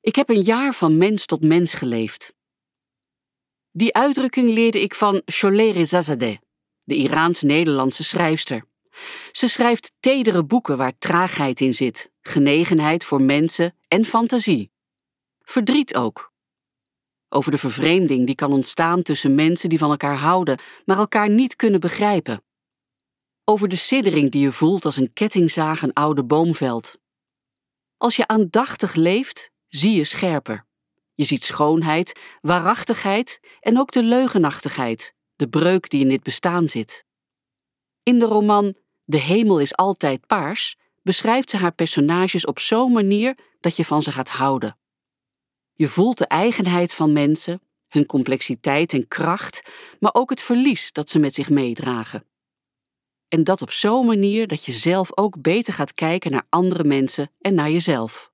Ik heb een jaar van mens tot mens geleefd. Die uitdrukking leerde ik van Sholeh Rezazadeh, de Iraans-Nederlandse schrijfster. Ze schrijft tedere boeken waar traagheid in zit, genegenheid voor mensen en fantasie. Verdriet ook. Over de vervreemding die kan ontstaan tussen mensen die van elkaar houden, maar elkaar niet kunnen begrijpen. Over de siddering die je voelt als een kettingzaag een oude boom velt. Als je aandachtig leeft, zie je scherper. Je ziet schoonheid, waarachtigheid en ook de leugenachtigheid, de breuk die in dit bestaan zit. In de roman De hemel is altijd paars beschrijft ze haar personages op zo'n manier dat je van ze gaat houden. Je voelt de eigenheid van mensen, hun complexiteit en kracht, maar ook het verlies dat ze met zich meedragen. En dat op zo'n manier dat je zelf ook beter gaat kijken naar andere mensen en naar jezelf.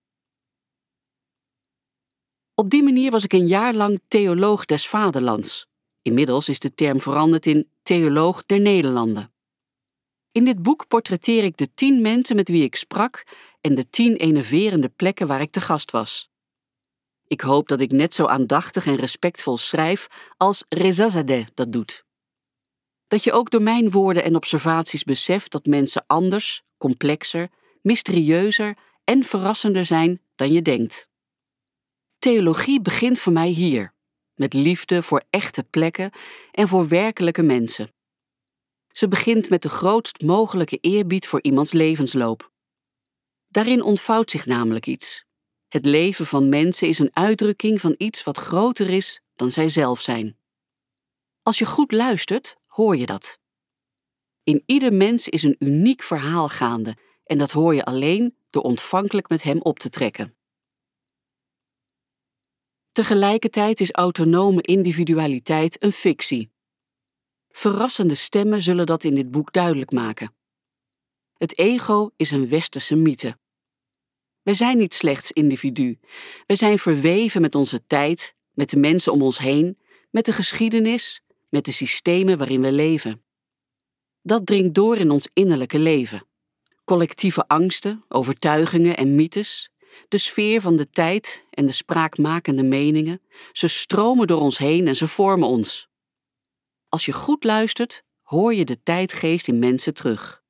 Op die manier was ik een jaar lang theoloog des vaderlands. Inmiddels is de term veranderd in theoloog der Nederlanden. In dit boek portretteer ik de 10 mensen met wie ik sprak en de 10 enerverende plekken waar ik te gast was. Ik hoop dat ik net zo aandachtig en respectvol schrijf als Rezazadeh dat doet. Dat je ook door mijn woorden en observaties beseft dat mensen anders, complexer, mysterieuzer en verrassender zijn dan je denkt. Theologie begint voor mij hier, met liefde voor echte plekken en voor werkelijke mensen. Ze begint met de grootst mogelijke eerbied voor iemands levensloop. Daarin ontvouwt zich namelijk iets. Het leven van mensen is een uitdrukking van iets wat groter is dan zij zelf zijn. Als je goed luistert, hoor je dat. In ieder mens is een uniek verhaal gaande en dat hoor je alleen door ontvankelijk met hem op te trekken. Tegelijkertijd is autonome individualiteit een fictie. Verrassende stemmen zullen dat in dit boek duidelijk maken. Het ego is een westerse mythe. Wij zijn niet slechts individu. Wij zijn verweven met onze tijd, met de mensen om ons heen, met de geschiedenis, met de systemen waarin we leven. Dat dringt door in ons innerlijke leven. Collectieve angsten, overtuigingen en mythes, de sfeer van de tijd en de spraakmakende meningen, ze stromen door ons heen en ze vormen ons. Als je goed luistert, hoor je de tijdgeest in mensen terug.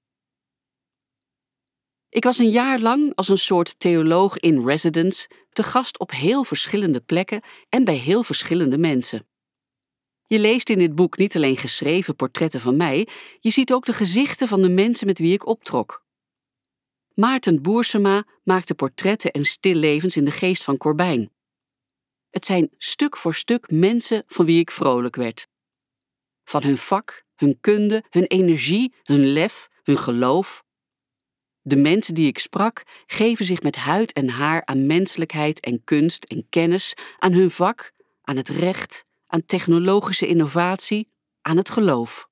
Ik was een jaar lang als een soort theoloog in residence te gast op heel verschillende plekken en bij heel verschillende mensen. Je leest in dit boek niet alleen geschreven portretten van mij, je ziet ook de gezichten van de mensen met wie ik optrok. Maarten Boersema maakte portretten en stillevens in de geest van Corbijn. Het zijn stuk voor stuk mensen van wie ik vrolijk werd. Van hun vak, hun kunde, hun energie, hun lef, hun geloof. De mensen die ik sprak geven zich met huid en haar aan menselijkheid en kunst en kennis, aan hun vak, aan het recht, aan technologische innovatie, aan het geloof.